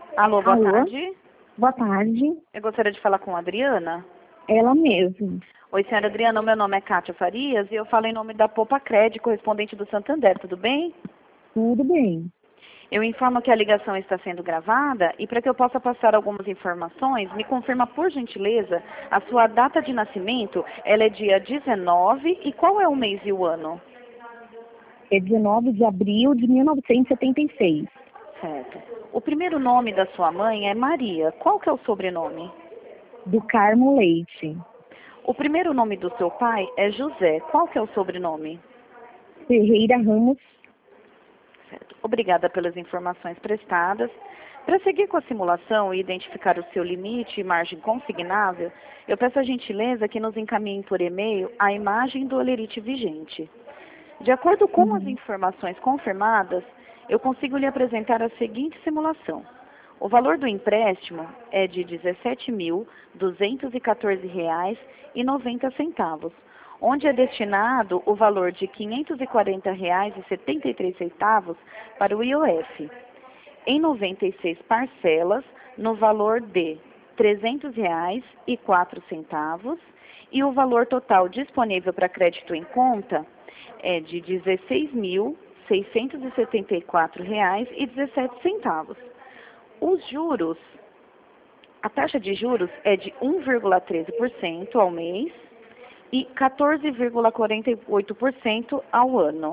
Alô, boa Alô? tarde. Boa tarde. Eu gostaria de falar com a Adriana. Ela mesmo. Oi, senhora Adriana, o meu nome é Kátia Farias e eu falo em nome da Popa Cred, correspondente do Santander, tudo bem? Tudo bem. Eu informo que a ligação está sendo gravada e para que eu possa passar algumas informações, me confirma por gentileza a sua data de nascimento. Ela é dia 19 e qual é o mês e o ano? É 19 de abril de 1976. Certo. O primeiro nome da sua mãe é Maria. Qual que é o sobrenome? Do Carmo Leite. O primeiro nome do seu pai é José. Qual que é o sobrenome? Ferreira Ramos. Certo. Obrigada pelas informações prestadas. Para seguir com a simulação e identificar o seu limite e margem consignável, eu peço a gentileza que nos encaminhe por e-mail a imagem do holerite vigente. De acordo com as informações confirmadas, eu consigo lhe apresentar a seguinte simulação. O valor do empréstimo é de R$ 17.214,90, onde é destinado o valor de R$ 540,73 para o IOF, em 96 parcelas, no valor de R$ 300,04, e o valor total disponível para crédito em conta é de R$ 16.674,17. Os juros, a taxa de juros é de 1,13% ao mês e 14,48% ao ano.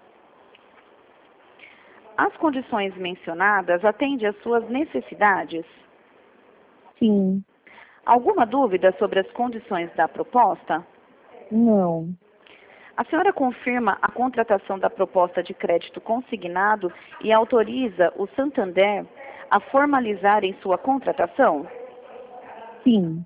As condições mencionadas atendem às suas necessidades? Sim. Alguma dúvida sobre as condições da proposta? Não. A senhora confirma a contratação da proposta de crédito consignado e autoriza o Santander a formalizar em sua contratação? Sim.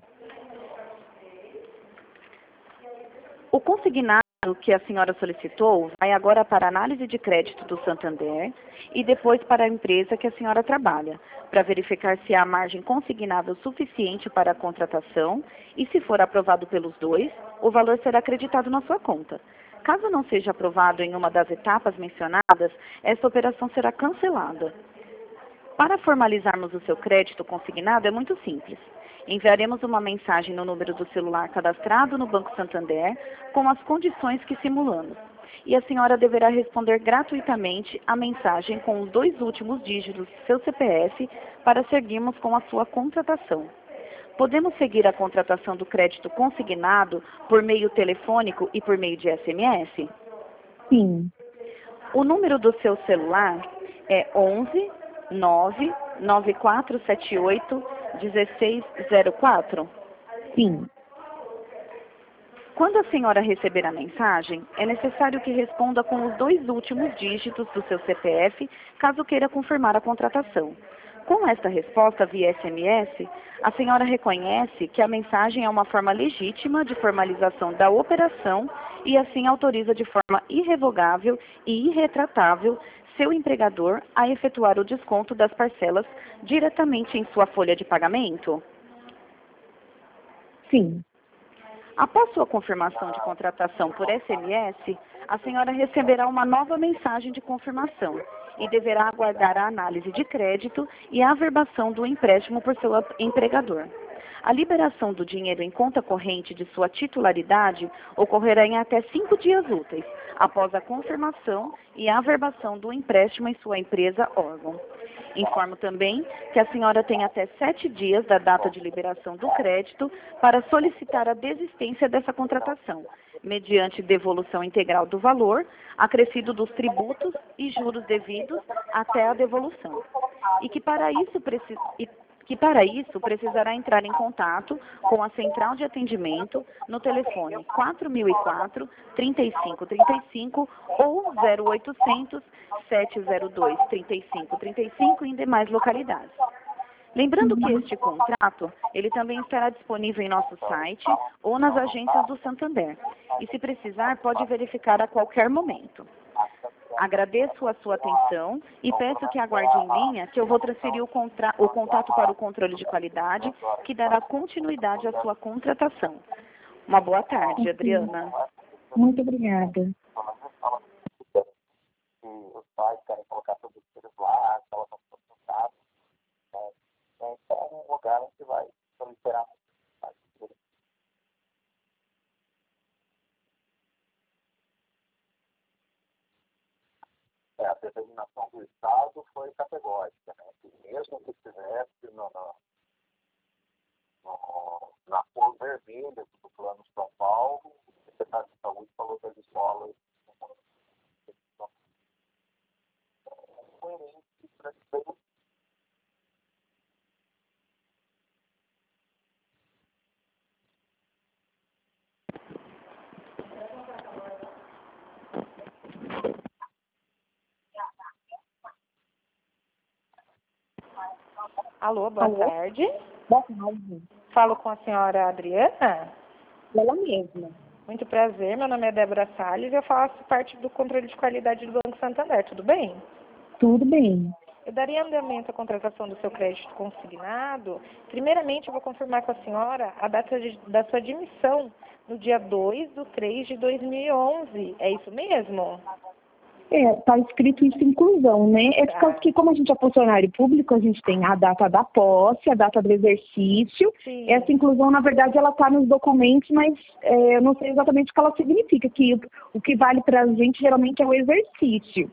O consignado que a senhora solicitou vai agora para a análise de crédito do Santander e depois para a empresa que a senhora trabalha, para verificar se há margem consignável suficiente para a contratação e, se for aprovado pelos dois, o valor será acreditado na sua conta. Caso não seja aprovado em uma das etapas mencionadas, essa operação será cancelada. Para formalizarmos o seu crédito consignado é muito simples. Enviaremos uma mensagem no número do celular cadastrado no Banco Santander com as condições que simulamos. E a senhora deverá responder gratuitamente a mensagem com os 2 últimos dígitos do seu CPF para seguirmos com a sua contratação. Podemos seguir a contratação do crédito consignado por meio telefônico e por meio de SMS? Sim. O número do seu celular é 11 99478 1604. Sim. Quando a senhora receber a mensagem, é necessário que responda com os 2 últimos dígitos do seu CPF, caso queira confirmar a contratação. Com esta resposta via SMS, a senhora reconhece que a mensagem é uma forma legítima de formalização da operação e assim autoriza de forma irrevogável e irretratável seu empregador a efetuar o desconto das parcelas diretamente em sua folha de pagamento? Sim. Após sua confirmação de contratação por SMS, a senhora receberá uma nova mensagem de confirmação e deverá aguardar a análise de crédito e a averbação do empréstimo por seu empregador. A liberação do dinheiro em conta corrente de sua titularidade ocorrerá em até 5 dias úteis, após a confirmação e a averbação do empréstimo em sua empresa órgão. Informo também que a senhora tem até 7 dias da data de liberação do crédito para solicitar a desistência dessa contratação, mediante devolução integral do valor, acrescido dos tributos e juros devidos até a devolução. E que para isso precisará entrar em contato com a central de atendimento no telefone 4004 3535 ou 0800 702 3535 em demais localidades. Lembrando que este contrato, ele também estará disponível em nosso site ou nas agências do Santander. E se precisar, pode verificar a qualquer momento. Agradeço a sua atenção e peço que aguarde em linha que eu vou transferir o contato para o controle de qualidade, que dará continuidade à sua contratação. Uma boa tarde, Adriana. Muito obrigada. Que os pais querem colocar todos os filhos lá, colocar todos os dados, determinação do Estado foi categórica, né? Que mesmo que estivesse na cor vermelha do Plano São Paulo, o secretário de Saúde falou que as escolas são coerentes para isso. Alô, boa tarde. Boa tarde. Falo com a senhora Adriana. Ela mesma. Muito prazer, meu nome é Débora Salles e eu faço parte do controle de qualidade do Banco Santander, tudo bem? Tudo bem. Eu daria andamento à contratação do seu crédito consignado. Primeiramente, eu vou confirmar com a senhora a data da sua admissão no dia 2/3/2011. É isso mesmo? Tá escrito isso inclusão, né? É por causa que, como a gente é funcionário público, a gente tem a data da posse, a data do exercício. Sim. Essa inclusão, na verdade, ela está nos documentos, mas eu não sei exatamente o que ela significa, que o que vale para a gente geralmente é o exercício.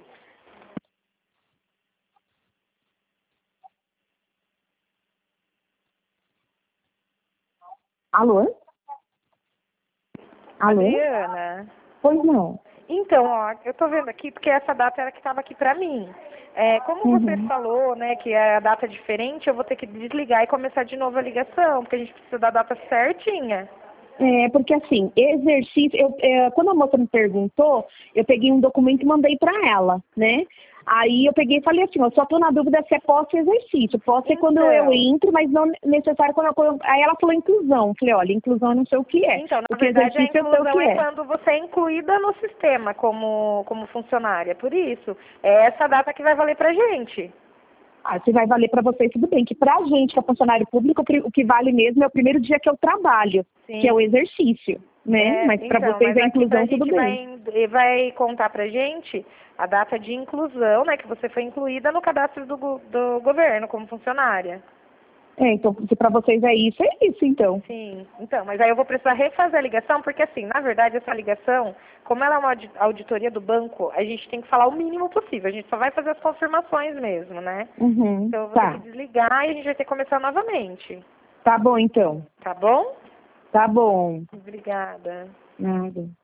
Alô? Alô? Adriana? Pois não. Então, ó, eu tô vendo aqui, porque essa data era que estava aqui para mim. Como você falou, né, que é a data diferente, eu vou ter que desligar e começar de novo a ligação, porque a gente precisa da data certinha. Porque assim, exercício, quando a moça me perguntou, eu peguei um documento e mandei para ela, né? Aí eu peguei e falei assim, eu só estou na dúvida se é posse ou exercício. Posse é quando eu entro, mas não necessário quando. Aí ela falou inclusão. Falei, olha, inclusão eu não sei o que é. Então, na porque verdade, a exercício eu sei o inclusão que é é. quando você é incluída no sistema como funcionária. Por isso, é essa data que vai valer pra gente. Se vai valer para vocês, tudo bem. Que pra gente, que é funcionário público, o que vale mesmo é o primeiro dia que eu trabalho, Sim. que é o exercício, né? Mas para Então, vocês mas a aqui inclusão, a tudo gente bem. vai contar pra gente a data de inclusão, né, que você foi incluída no cadastro do governo como funcionária. Então, se para vocês é isso, então. Sim, então, mas aí eu vou precisar refazer a ligação, porque assim, na verdade, essa ligação, como ela é uma auditoria do banco, a gente tem que falar o mínimo possível, a gente só vai fazer as confirmações mesmo, né? Então eu vou ter que desligar e a gente vai ter que começar novamente. Tá bom, então. Tá bom? Tá bom. Obrigada. Nada.